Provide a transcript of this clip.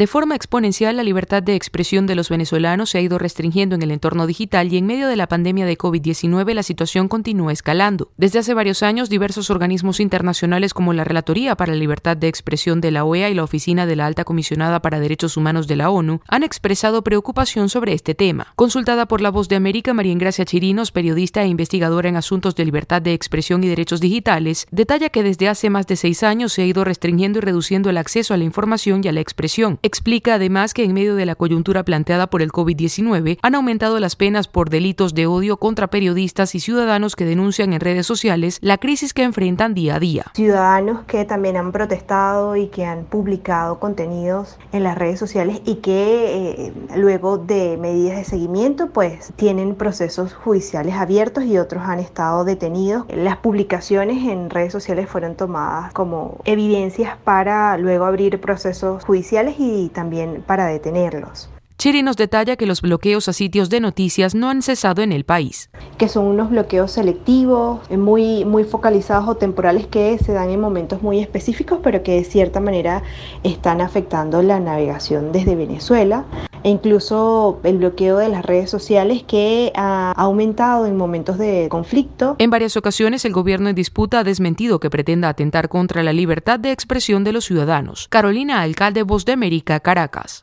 De forma exponencial, la libertad de expresión de los venezolanos se ha ido restringiendo en el entorno digital y en medio de la pandemia de COVID-19 la situación continúa escalando. Desde hace varios años, diversos organismos internacionales como la Relatoría para la Libertad de Expresión de la OEA y la Oficina de la Alta Comisionada para Derechos Humanos de la ONU han expresado preocupación sobre este tema. Consultada por La Voz de América, María Ingracia Chirinos, periodista e investigadora en asuntos de libertad de expresión y derechos digitales, detalla que desde hace más de 6 años se ha ido restringiendo y reduciendo el acceso a la información y a la expresión. Explica además que en medio de la coyuntura planteada por el COVID-19 han aumentado las penas por delitos de odio contra periodistas y ciudadanos que denuncian en redes sociales la crisis que enfrentan día a día. Ciudadanos que también han protestado y que han publicado contenidos en las redes sociales y que luego de medidas de seguimiento pues tienen procesos judiciales abiertos y otros han estado detenidos. Las publicaciones en redes sociales fueron tomadas como evidencias para luego abrir procesos judiciales y también para detenerlos. Chirinos detalla que los bloqueos a sitios de noticias no han cesado en el país. Que son unos bloqueos selectivos, muy focalizados o temporales que se dan en momentos muy específicos, pero que de cierta manera están afectando la navegación desde Venezuela. E incluso el bloqueo de las redes sociales que ha aumentado en momentos de conflicto. En varias ocasiones el gobierno en disputa ha desmentido que pretenda atentar contra la libertad de expresión de los ciudadanos. Carolina Alcalde, Voz de América, Caracas.